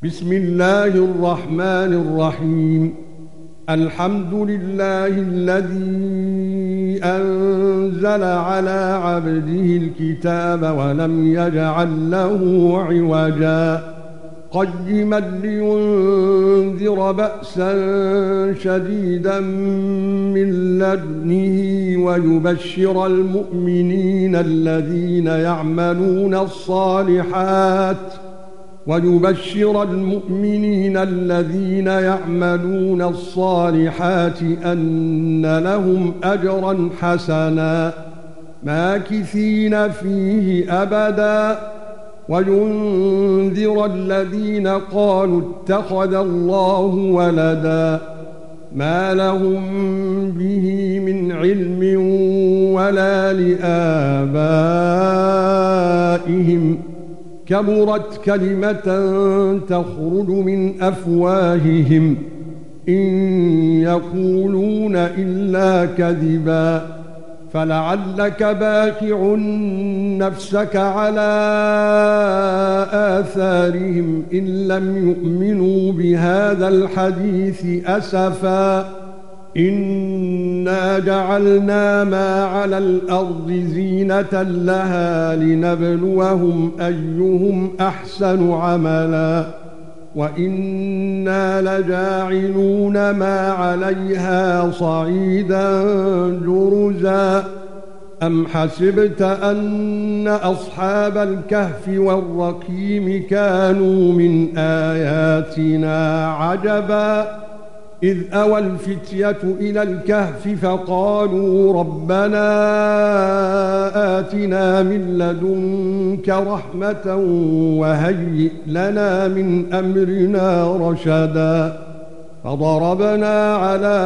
بسم الله الرحمن الرحيم. الحمد لله الذي أنزل على عبده الكتاب ولم يجعل له عوجا قيما لينذر بأسا شديدا من لدنه ويبشر المؤمنين الذين يعملون الصالحات أن لهم أجرا حسنا ماكثين فيه أبدا وينذر الذين قالوا اتخذ الله ولدا ما لهم به من علم ولا لآبائهم كبرت كلمة تخرج من أفواههم إن يقولون إلا كذبا فلعلك باخع نفسك على آثارهم إن لم يؤمنوا بهذا الحديث أسفا إنا جعلنا ما على الأرض زينة لها لنبلوهم أيهم أحسن عملا وإنا لجاعلون ما عليها صعيدا جرزا أم حسبت أن أصحاب الكهف والرقيم كانوا من آياتنا عجبا إذ أوى الفتية إلى الكهف فقالوا ربنا آتنا من لدنك رحمة وهيئ لنا من أمرنا رشدا فضربنا على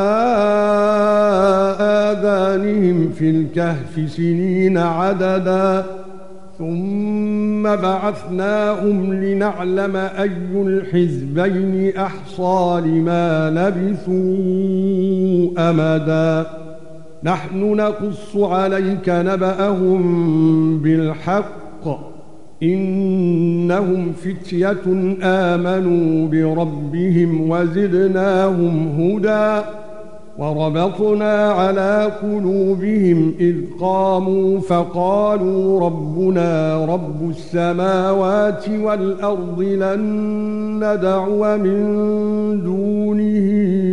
آذانهم في الكهف سنين عددا ثم بعثناهم لنعلم أي الحزبين أحصى لما لبثوا أمدا نحن نقص عليك نبأهم بالحق إنهم فتية آمنوا بربهم وزدناهم هدى وربطنا على قلوبهم إذ قاموا فقالوا ربنا رب السماوات والأرض لن ندعو من دونه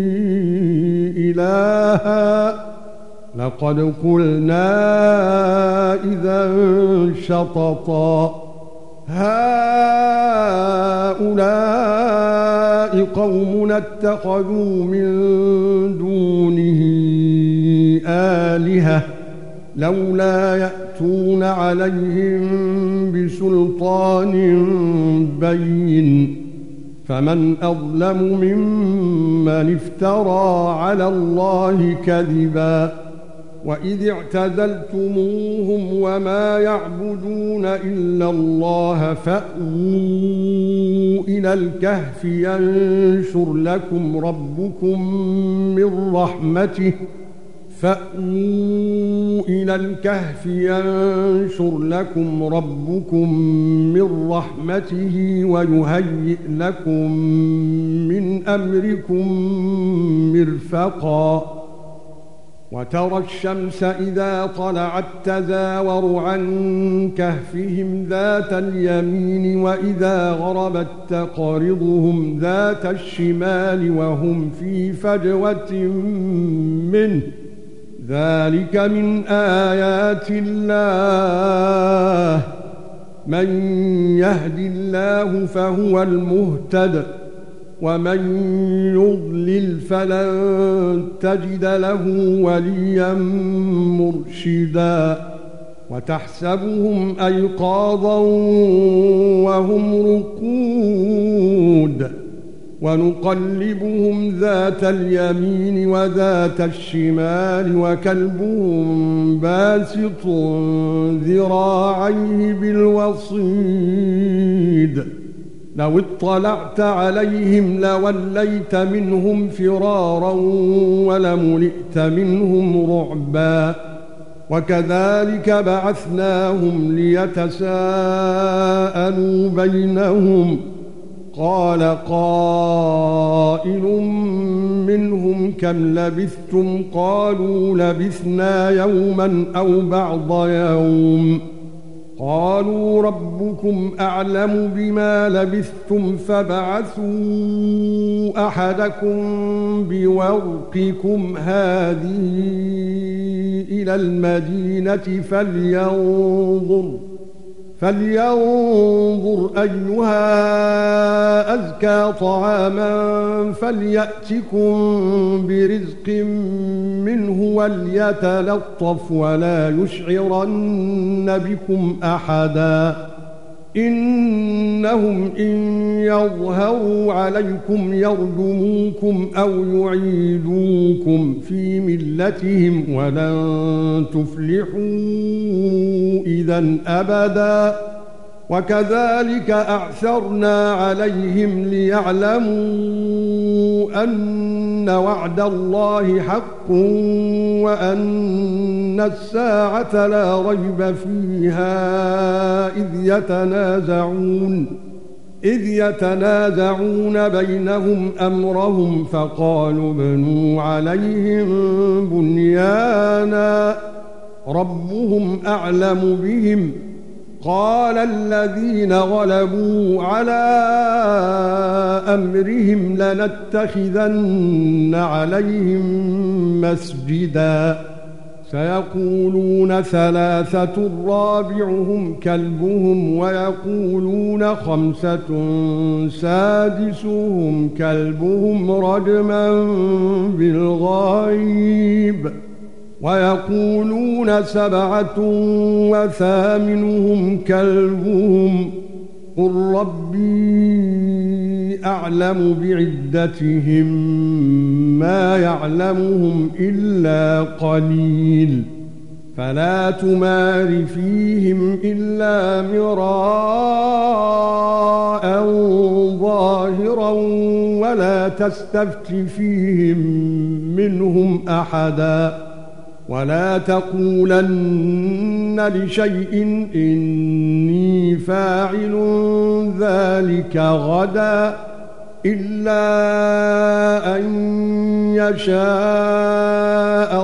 إلها لقد قلنا إذا شططا هؤلاء قوم اتخذوا من دونه آلهة لولا يأتون عليهم بسلطان بين فمن أظلم ممن افترى على الله كذبا وإذ اعتزلتموهم وما يعبدون إلا الله فأووا إلى الكهف ينشر لكم ربكم من رحمته ويهيئ لكم من أمركم مرفقا وترى الشمس إذا طلعت تزاور عن كهفهم ذات اليمين وإذا غربت تقرضهم ذات الشمال وهم في فجوة منه ذلك من آيات الله من يهد الله فهو المهتد ومن يضلل فلن تجد له وليا مرشدا وتحسبهم أيقاظا وهم رقود ونقلبهم ذات اليمين وذات الشمال وكلبهم باسط ذراعيه بالوصيد لو اطلعت عليهم لوليت منهم فرارا ولملئت منهم رعبا وكذلك بعثناهم ليتساءلوا بينهم قال قائل منهم كم لبثتم قالوا لبثنا يوما أو بعض يوم قالوا ربكم أعلم بما لبثتم فابعثوا أحدكم بورقكم هذه إلى المدينة فلينظر أيها أزكى طعاما فليأتكم برزق منه وليتلطف ولا يشعرن بكم أحدا إنهم إن يظهروا عليكم يرجموكم أو يعيدوكم في ملتهم ولن تفلحوا إذا أبدا وكذلك أعثرنا عليهم ليعلموا أن وعد الله حق وأن الساعة لا ريب فيها إذ يتنازعون بينهم أمرهم فقالوا ابنوا عليهم بنيانا ربهم أعلم بهم قال الذين غلبوا على أمرهم لنتخذن عليهم مسجدا سيقولون ثلاثة رابعهم كلبهم ويقولون خمسة سادسهم كلبهم رجما بالغيب ويقولون سبعة وثامنهم كلبهم قل ربي أعلم بعدتهم ما يعلمهم إلا قليل فلا تمار فيهم إلا مراء ظاهرا ولا تستفت فيهم منهم أحدا ولا تقولن لشيء إني فاعل ذلك غدا إلا أن يشاء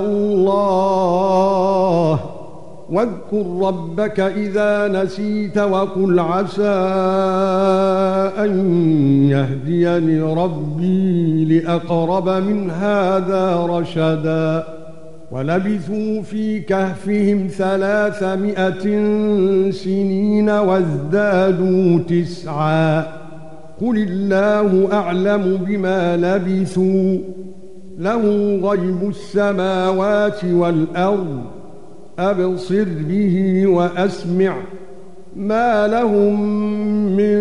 الله واذكر ربك إذا نسيت وقل عسى أن يهديني ربي لأقرب من هذا رشدا ولبثوا في كهفهم 300 سنين وازدادوا 9 قل الله أعلم بما لبثوا له غيب السماوات والأرض أبصر به وأسمع ما لهم من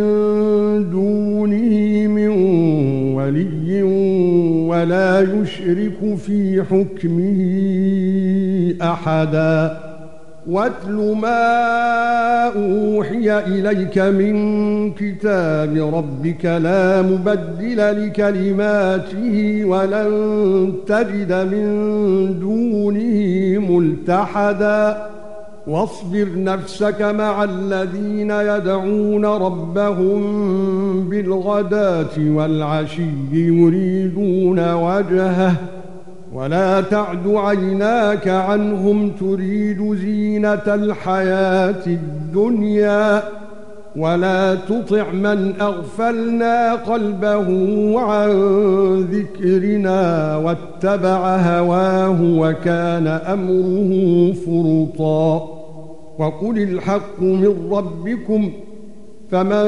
دونه من ولي ولا يشرك في حكمه أحدا واتل ما أوحي إليك من كتاب ربك لا مبدل لكلماته ولن تجد من دونه ملتحدا واصبر نفسك مع الذين يدعون ربهم بالغداة والعشي يريدون وجهه ولا تعد عيناك عنهم تريد زينة الحياة الدنيا ولا تطع من أغفلنا قلبه عن ذكرنا واتبع هواه وكان أمره فرطا وقل الحق من ربكم فمن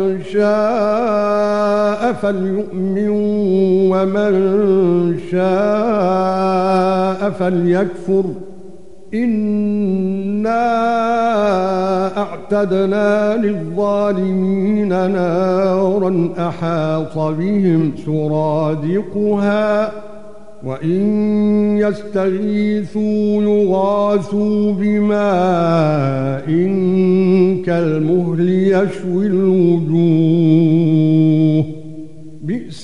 شاء فليؤمن ومن شاء فليكفر إنا أعتدنا للظالمين نارا أحاط بهم سرادقها وإن يستغيثوا يغاثوا بماء كالمهل يشوي الوجوه بئس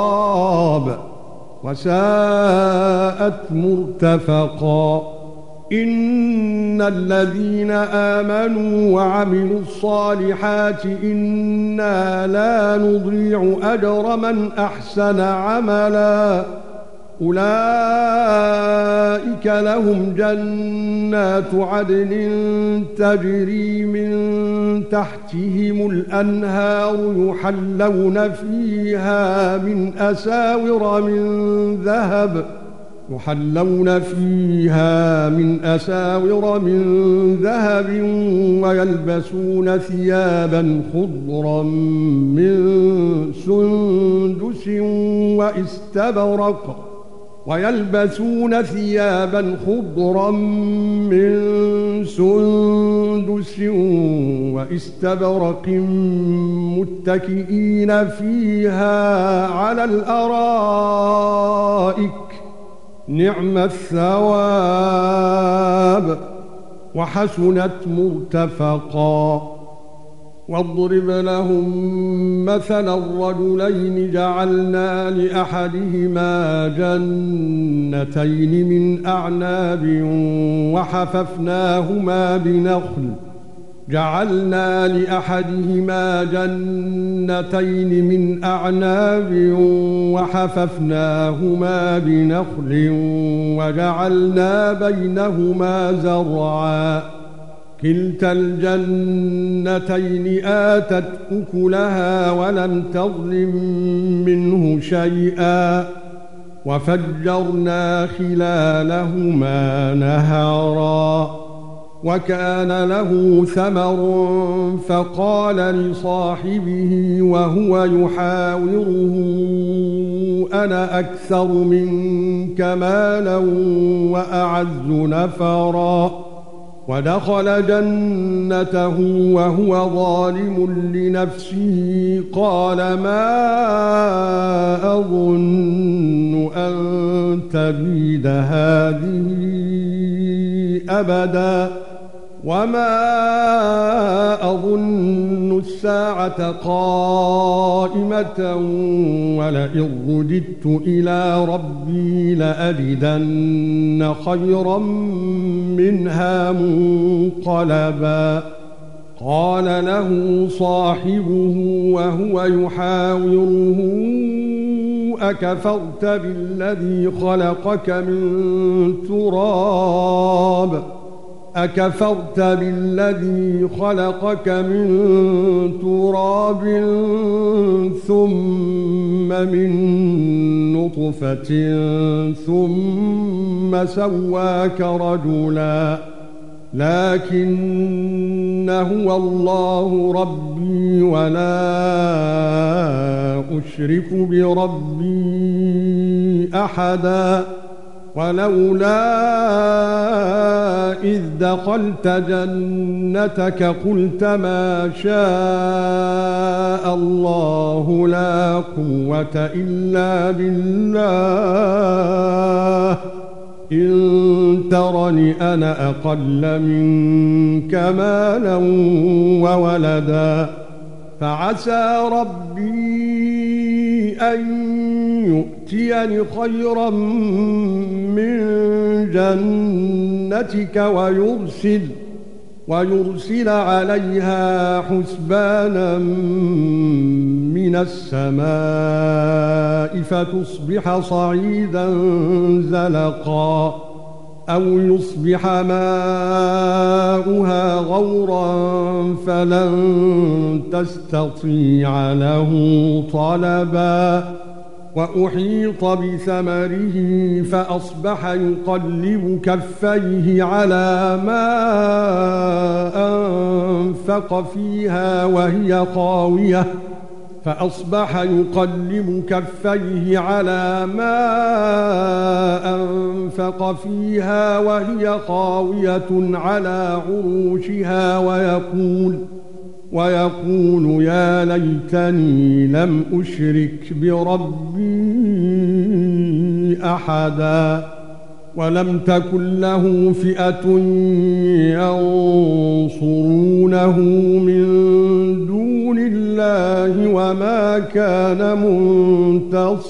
الشراب وساءت مرتفقا إن الذين آمنوا وعملوا الصالحات إنا لا نضيع أجر من أحسن عملا أولئك لهم جنات عدن تجري من تحتهم الأنهار يحلون فيها من أساور من ذهب ويلبسون ثيابا خضرا من سندس واستبرق متكئين فيها على الأرائك نعم الثواب وحسنت مرتفقا واضرب لهم مثلا الرجلين جعلنا لأحدهما جنتين من أعناب وحففناهما بنخل وجعلنا بينهما زرعا كلتا الجنتين آتت أكلها ولم تظلم منه شيئا وفجرنا خلالهما نهرا وكان له ثمر فقال لصاحبه وهو يحاوره أنا أكثر منك مالا وأعز نفرا ودخل جنته وهو ظالم لنفسه قال ما أظن أن تبيد هذه أبدا وما أظن الساعة قائمة ولئن رددت إلى ربي لأجدن خيرا منها منقلبا قال له صاحبه وهو يحاوره أكفرت بالذي خلقك من تراب ثم من نطفة ثم سواك رجلا لكن هو الله ربي ولا أشرك بربي أحدا ولولا إذ دخلت جنتك قلت ما شاء الله لا قوة إلا بالله إن ترني أنا أقل منك مالا وولدا فعسى ربي أن يؤتيني خيرا من جنتك ويرسل عليها حسبانا من السماء فتصبح صعيدا زلقا أو يصبح ماؤها غورا فلن تستطيع له طلبا وأحيط بثمره فأصبح يقلب كفيه على ما أنفق فيها وهي خاوية على عروشها ويقول يا ليتني لم أشرك بربي أحدا ولم تكن له فئة ينصرونه من دون الله وما كان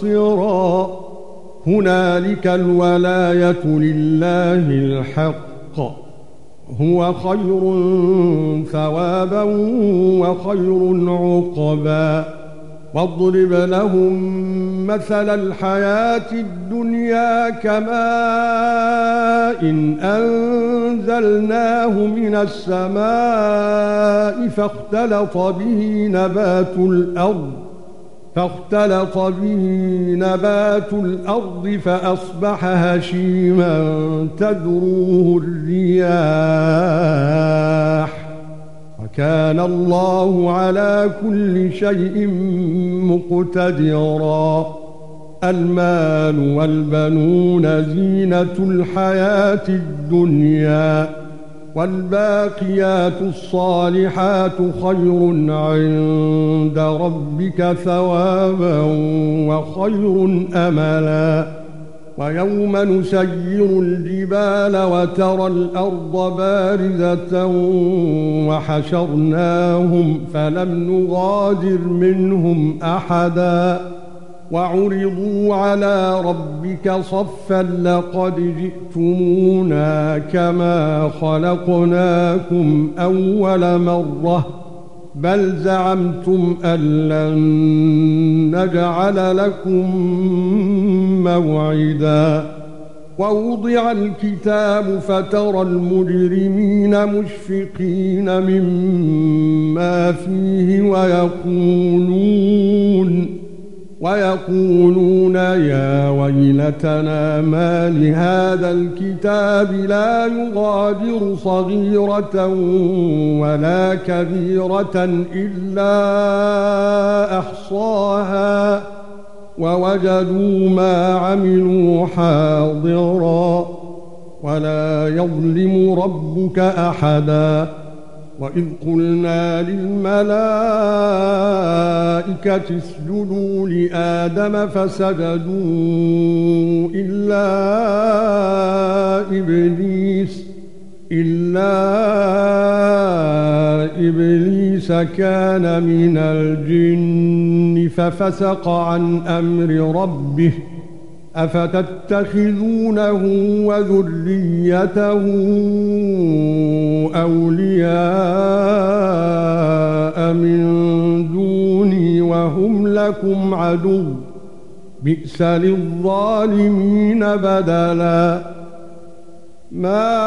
منتصرا هنالك الولاية لله الحق هو خير ثوابا وخير عقبا واضرب لهم مثل الحياة الدنيا كماء أنزلناه من السماء فاختلط به نبات الأرض فأصبح هشيما تذروه الرياح وكان الله على كل شيء مقتدرا المال والبنون زينة الحياة الدنيا والباقيات الصالحات خير عند ربك ثوابا وخير أملا ويوم نسير الجبال وترى الأرض بارزة وحشرناهم فلم نغادر منهم أحدا وعرضوا على ربك صفا لقد جئتمونا كما خلقناكم أول مرة بل زعمتم أن لن نجعل لكم موعدا ووضع الكتاب فترى المجرمين مشفقين مما فيه ويقولون يا ويلتنا ما لهذا الكتاب لا يغادر صغيرة ولا كبيرة إلا أحصاها ووجدوا ما عملوا حاضرا ولا يظلم ربك أحدا وإذ قلنا للملائكة اسجدوا لآدم فسجدوا إلا إبليس كان من الجن ففسق عن أمر ربه أفتتخذونه وذريته أولياء من دوني وهم لكم عدو بئس للظالمين بدلا ما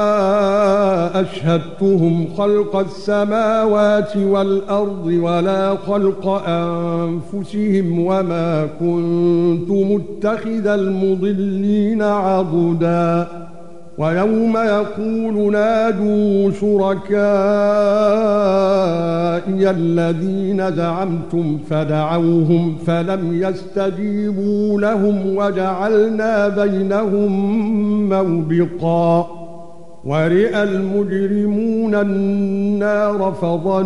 أشهدتهم خلق السماوات والأرض ولا خلق أنفسهم وما كنت متخذ المضلين عضدا ويوم يقول نادوا شركائي الذين زعمتم فدعوهم فلم يستجيبوا لهم وجعلنا بينهم موبقا ورئ المجرمون النار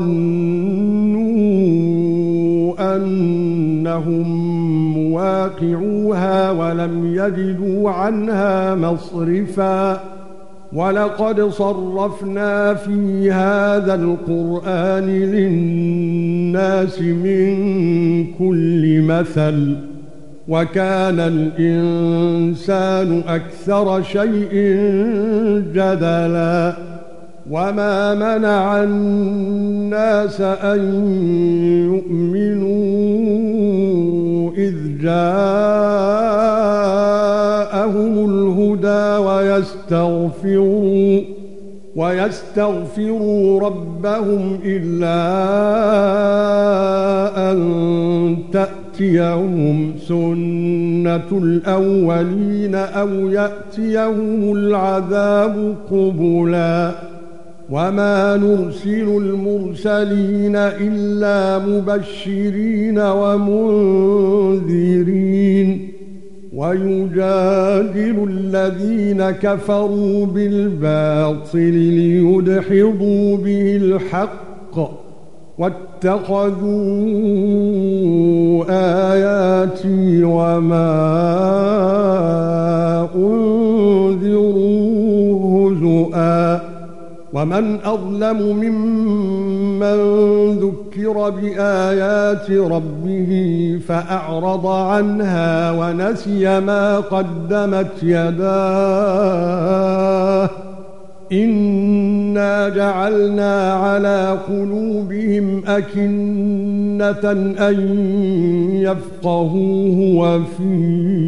فظنوا أنهم مواقعوها ولم يجدوا عنها مصرفا ولقد صرفنا في هذا القرآن للناس من كل مثل وكان الإنسان أكثر شيء جدلا وما منع الناس أن يؤمنوا إذ جاءهم الهدى ويستغفروا ربهم إلا أن تأتيهم سنة الأولين أو يأتيهم العذاب قبلا وما نرسل المرسلين إلا مبشرين ومنذرين ويجادل الذين كفروا بالباطل ليدحضوا به الحق واتخذوا آياتي وما أنذروا هزؤا ومن أظلم ممن ذكر بآيات ربه فأعرض عنها ونسي ما قدمت يداه إنا جعلنا على قلوبهم أكنة أن يفقهوه وفي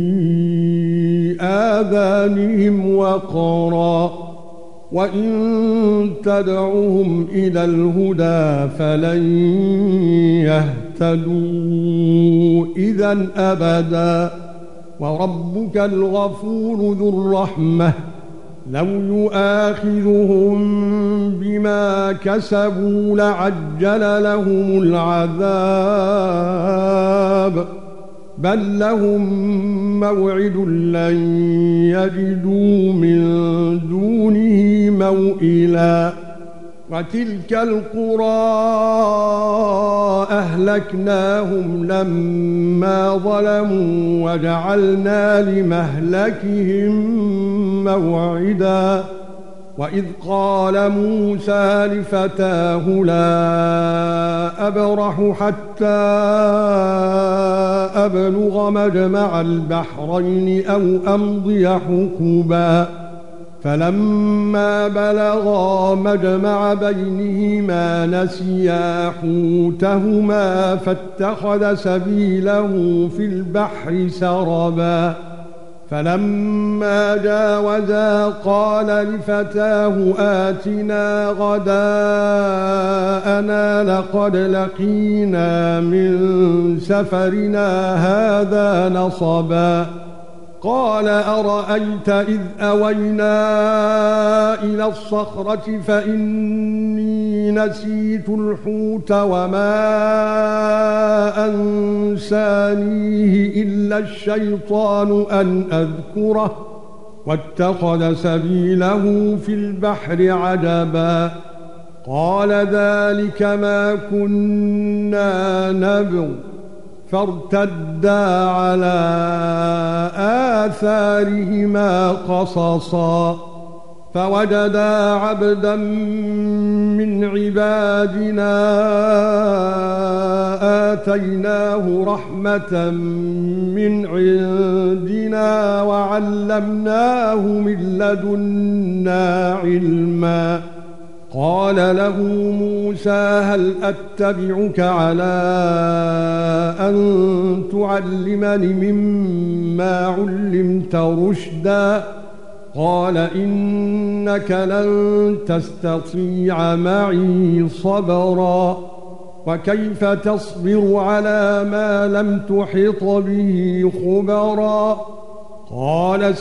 آذانهم وقرا وإن تدعوهم إلى الهدى فلن يهتدوا إذا أبدا وربك الغفور ذو الرحمة لو يؤاخذهم بما كسبوا لعجل لهم العذاب بل لهم موعد لن يجدوا من دونه موئلا وتلك القرى أهلكناهم لما ظلموا وجعلنا لمهلكهم موعدا وإذ قال موسى لفتاه لا أبرح حتى أبلغ مجمع البحرين أو أمضي حقبا فلما بلغا مجمع بينهما نسيا حوتهما فاتخذ سبيله في البحر سربا فلما جاوزا قال لفتاه آتنا غداءنا لقد لقينا من سفرنا هذا نصبا قال أرأيت إذ أوينا إلى الصخرة فإني نسيت الحوت وما أنسانيه إلا الشيطان أن أذكره واتخذ سبيله في البحر عجبا قال ذلك ما كنا نبغ فارتدا على آثارهما قصصا فوجدا عبدا من عبادنا آتيناه رحمة من عندنا وعلمناه من لدنا علما قال له موسى هل أتبعك على أن تعلمني مما علمت رشدا قال إنك لن تستطيع معي صبرا وكيف تصبر على ما لم تحط به خبرا قال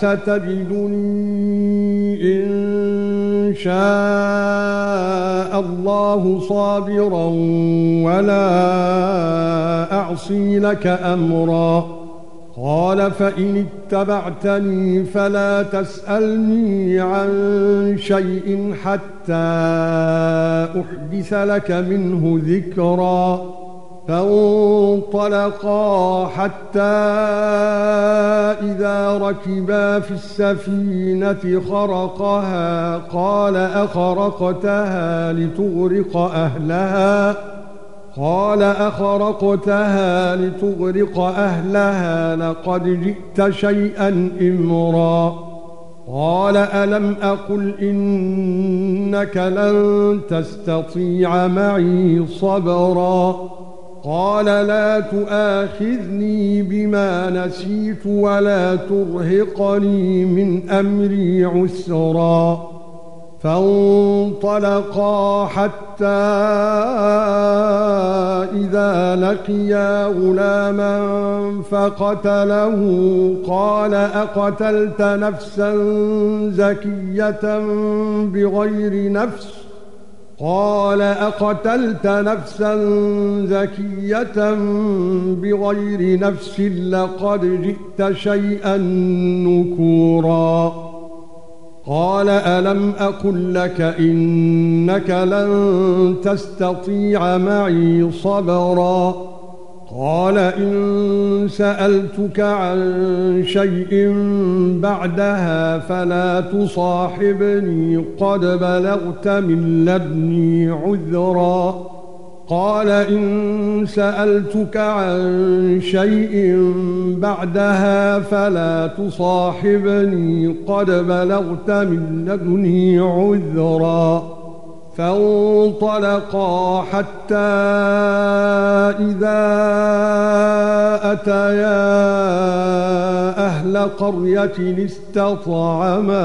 ستجدني إن شاء الله صابرا ولا أعصي لك أمرا قال فإن اتبعتني فلا تسألني عن شيء حتى أحدث لك منه ذكرا فانطلقا حتى إذا ركبا في السفينة خرقها قال أخرقتها لتغرق أهلها لقد جئت شيئا إمرا قال ألم أقل إنك لن تستطيع معي صبرا قال لا تؤاخذني بما نسيت ولا ترهقني من أمري عسرا فانطلقا حتى إذا لقيا غلاما فقتله قال أقتلت نفسا زكية بغير نفس لقد جئت شيئا نكورا قال ألم أقل لك إنك لن تستطيع معي صبرا قال إن سألتك عن شيء بعدها فلا تصاحبني قد بلغت من لدني عذرا قال إن سألتك عن شيء بعدها فلا تصاحبني قد بلغت من لدني عذرا فانطلقا حتى إذا أتيا أهل قرية استطعما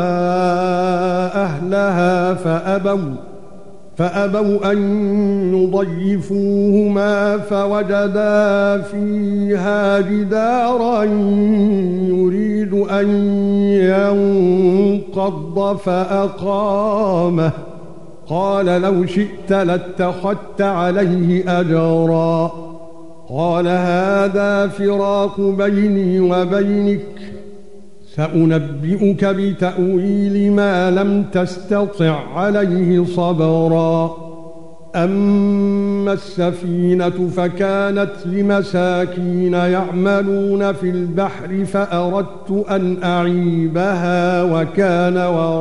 أهلها فأبوا أن يضيفوهما فوجدا فيها جدارا يريد أن ينقض فأقامه قال لو شئت لاتخذت عليه أجرا قال هذا فراق بيني وبينك سأنبئك بتأويل ما لم تستطع عليه صبرا أما السفينة فكانت لمساكين يعملون في البحر فأردت أن أعيبها وكان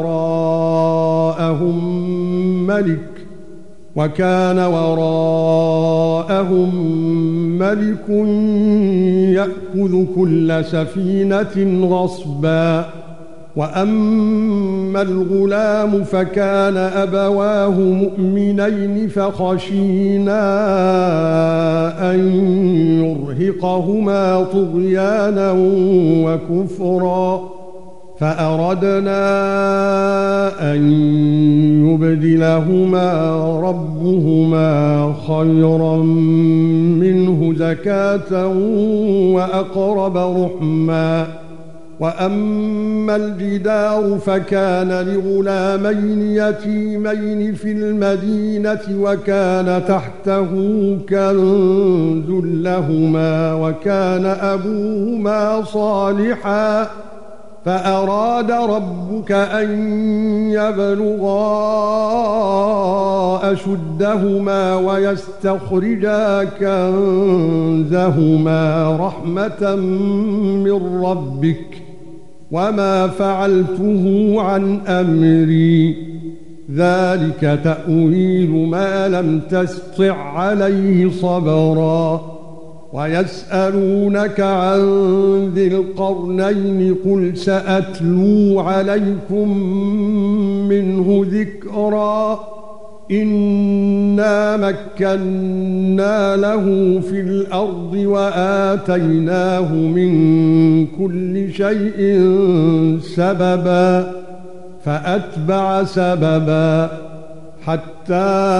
وراءهم ملك يأخذ كل سفينة غصبا وأما الغلام فكان أبواه مؤمنين فخشينا أن يرهقهما طغيانا وكفرا فأردنا أن يبدلهما ربهما خيرا منه زكاة وأقرب رحما وأما الجدار فكان لغلامين يتيمين في المدينة وكان تحته كنز لهما وكان أبوهما صالحا فأراد ربك أن يبلغا أشدهما ويستخرجا كنزهما رحمة من ربك وما فعلته عن أمري ذلك تأويل ما لم تسطع عليه صبرا ويسألونك عن ذي القرنين قل سأتلو عليكم منه ذكرا إنا مكنا له في الأرض وآتيناه من كل شيء سببا فأتبع سببا حتى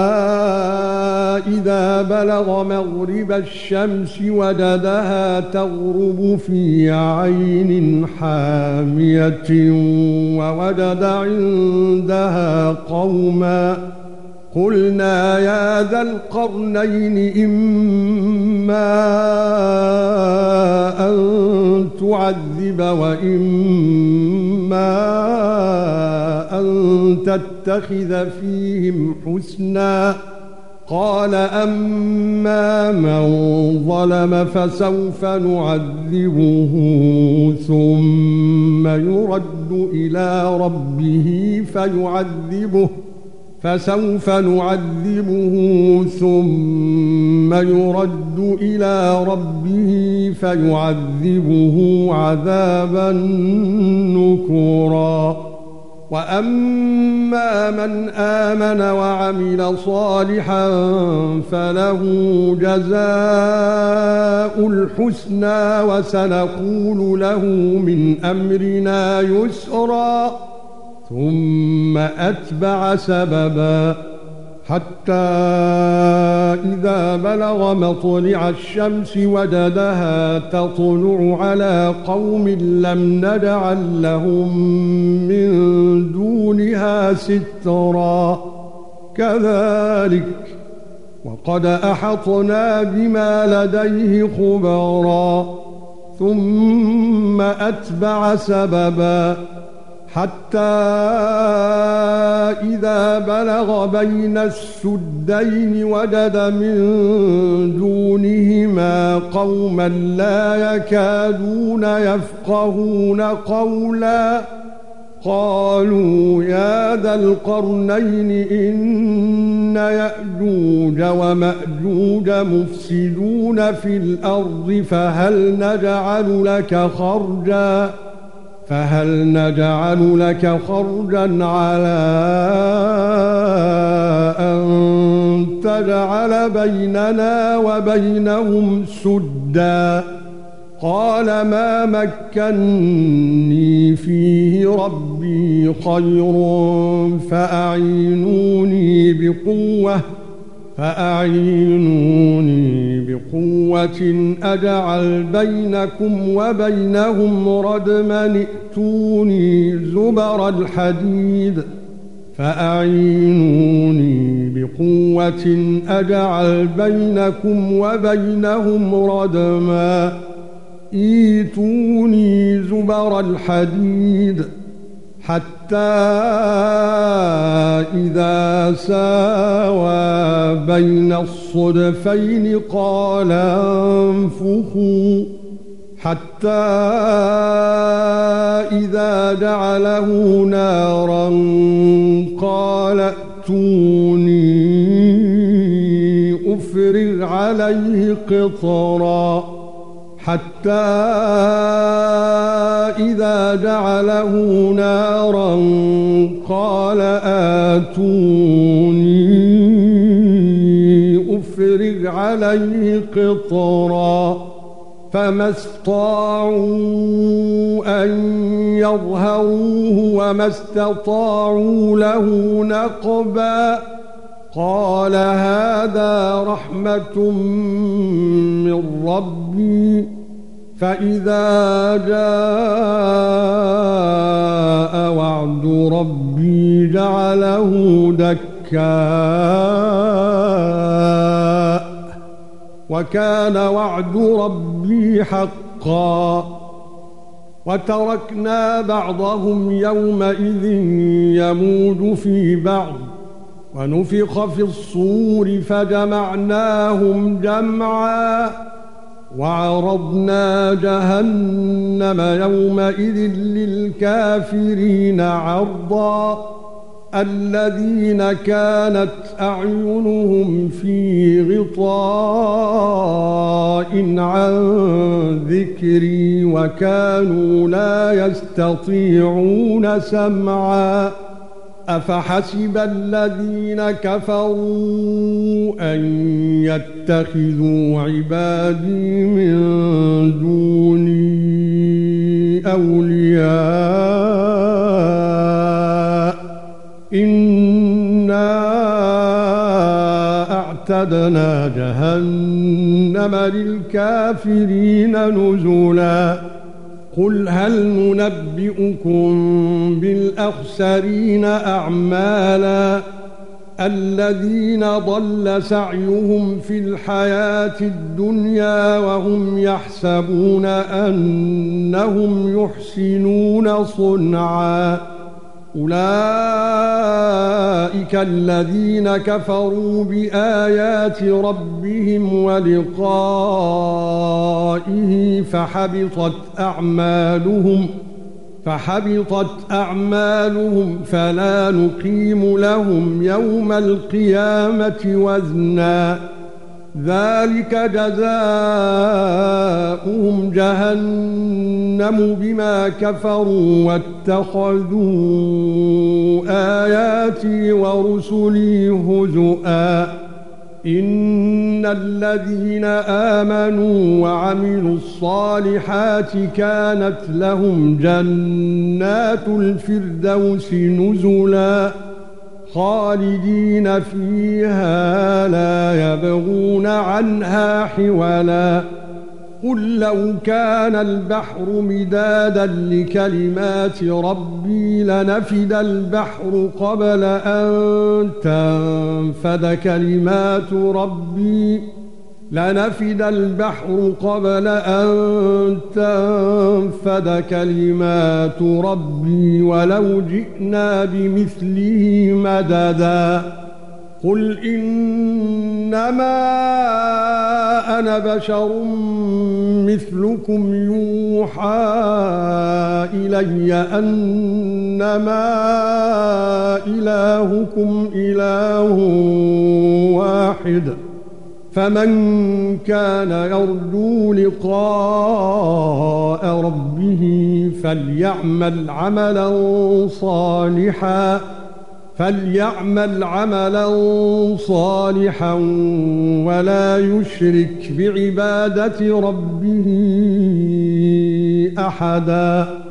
إذا بلغ مغرب الشمس وجدها تغرب في عين حامية ووجد عندها قوما قلنا يا ذا القرنين إما أن تعذب وإما أن تتخذ فيهم حسنا قال أما من ظلم فسوف نعذبه ثم يرد إلى ربه فيعذبه عذابا نكرا وأما من آمن وعمل صالحا فله جزاء الحسنى وسنقول له من أمرنا يسرا ثم أتبع سببا حتى إذا بلغ مطلع الشمس وجدها تطلع على قوم لم نجعل لهم من دونها سترا كذلك وقد أحطنا بما لديه خبرا ثم أتبع سببا حتى إذا بلغ بين السدين وجد من دونهما قوما لا يكادون يفقهون قولا قالوا يا ذا القرنين إن يأجوج ومأجوج مفسدون في الأرض فهل نجعل لك خرجا على أن تجعل بيننا وبينهم سدا قال ما مكنني فيه ربي خير فأعينوني بقوة أجعل بينكم وبينهم ردما ائتوني زبر الحديد ايتوني زبر الحديد حتى إذا ساوى بين الصدفين قال انفخوا حتى إذا جعله نارا قال ائتوني أفرغ عليه قطرا حتى إذا جعله نارا قال آتوني أفرغ عليه قطرا فما استطاعوا أن يظهروه وما استطاعوا له نقبا قال هذا رحمة من ربي فإذا جاء وعد ربي جعله دكاء وكان وعد ربي حقا وتركنا بعضهم يومئذ يموج في بعض ونفخ في الصور فجمعناهم جمعا وعرضنا جهنم يومئذ للكافرين عرضا الذين كانت أعينهم في غطاء عن ذكري وكانوا لا يستطيعون سمعا أفحسب الذين كفروا أن يتخذوا عبادي من دوني أولياء إنا أعتدنا جهنم للكافرين نزلا قل هل ننبئكم بالأخسرين أعمالا الذين ضل سعيهم في الحياة الدنيا وهم يحسبون أنهم يحسنون صنعا أولئك الذين كفروا بآيات ربهم ولقائه فحبطت أعمالهم فلا نقيم لهم يوم القيامة وزنا ذلك جزاؤهم جهنم بما كفروا واتخذوا آياتي ورسلي هزؤا إن الذين آمنوا وعملوا الصالحات كانت لهم جنات الفردوس نزلا خالدين فيها لا يبغون عنها حولا قل لو كان البحر مدادا لكلمات ربي لنفد البحر قبل أن تنفد كلمات ربي ولو جئنا بمثله مددا قل إنما أنا بشر مثلكم يوحى إلي أنما إلهكم إله واحد فمن كان يرجو لقاء ربه فليعمل عملا صالحا ولا يشرك بعبادة ربه أحدا.